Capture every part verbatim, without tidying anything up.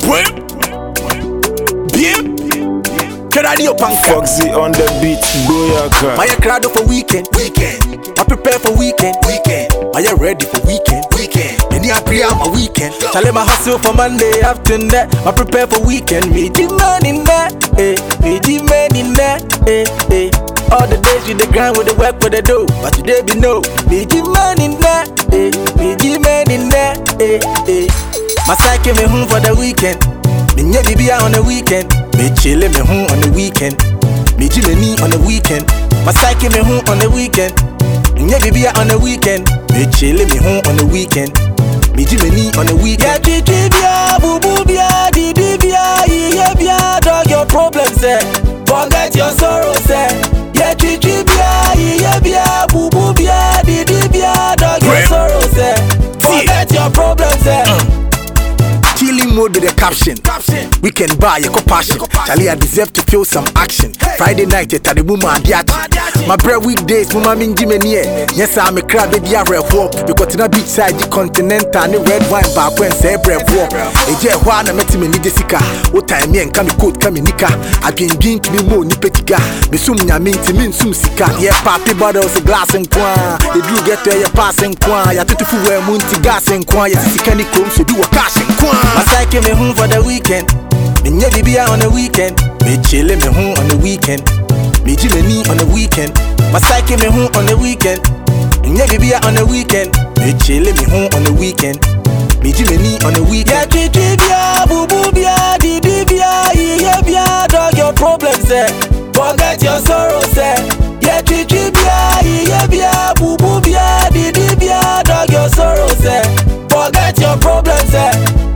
Bien. Radio Punk Foxy on the beat, Boyaka. My crowd for weekend, weekend. I prepare for weekend, weekend. Are you ready for weekend, weekend? And I pre on my weekend. Tell him I hustle for Monday afternoon. I prepare for weekend. Me the man in there, eh? Me the man in there, eh? Eh? All the days with the grind, with the work, with the dough. But today be no. Me the man in there, eh? Me the man in there, eh? Eh? My psyche me home for the weekend. Me nye bibi on the weekend. Me chillin' me home on the weekend. Me Jimmy me on the weekend. My psyche me home on the weekend. Me nye bibi on the weekend. Me chillin' me home on the weekend. Me Jimmy me on the weekend. Yeah, chichi bia, boo boo bia, di di bia, yeah bia, dog your problems eh. Forget your sorrows eh. Yeah, chichi bia, yeah bia, boo boo bia, di di bia, dog your sorrows eh. Forget your problems eh. Chilling mode with the caption. caption. We can buy a compassion. Charlie, I deserve to feel some action. Hey. Friday night, at the woman, my bread weekdays, Mama Minji Menier. Yes, I'm a crab, baby, I rev walk. Because in a beachside, the continental, and the red wine bar, when say bread walk. A jet one, I met him in Jessica. What time, me and Kami Coat, Kami Nika. I've been being to be more Nipetiga. Besumia minty, min sum sika. Yeah, papi bottles, a glass and quan. They do get there, you're passing quan. You're too full, we're munti gas and quan. You're sicany chrome, so do a cash and quan. My psyche me home for the weekend. Me nye bibi on the weekend. Me chillin' me home on the weekend. Me Jimmy me on the weekend. My psyche me home on the weekend. Me nye bibi on the weekend. Me chillin' me home on the weekend. Me Jimmy me on the weekend. Yeah, chichi bia, boo boo bia, di di bia, yeah bia, dog your problems eh. Forget your sorrows eh. Yeah, chichi bia, yeah bia, boo boo bia, di di bia, dog your sorrows eh. Forget your problems eh.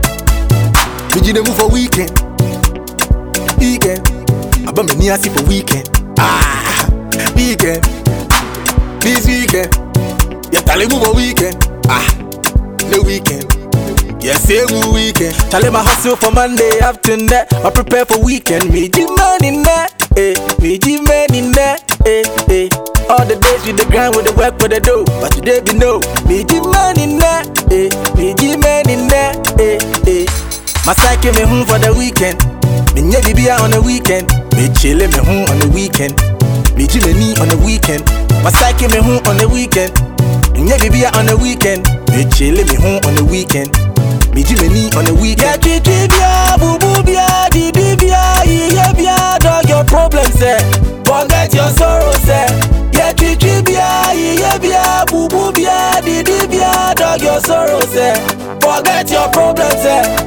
We did move for weekend, weekend. I bought me near for weekend. Ah, weekend. This weekend, yeah, tell move for weekend. Ah, no weekend. Yeah, same weekend. Tell him I hustle for Monday afternoon. I prepare for weekend. Me the man in there, eh? Me the man in there, eh? Eh? All the days with the grind, with the work, with the dough. But today be no. Me the man in there, eh? Me the man in there, eh? Eh? My psyche me home for the weekend. Me nye bibi on the weekend. Me chillin' me home on the weekend. Me Jimmy me on the weekend. My psyche me home on the weekend. Me nye bibi on the weekend. Me chillin' me home on the weekend. Me Jimmy me on the weekend. Yeah, chichi bia, boo boo bia, di di bia, yeah bia, dog your problems eh. Forget your sorrows eh. Yeah, chichi bia, yeah bia, boo boo bia, di di bia, dog your sorrows eh. Forget your problems eh.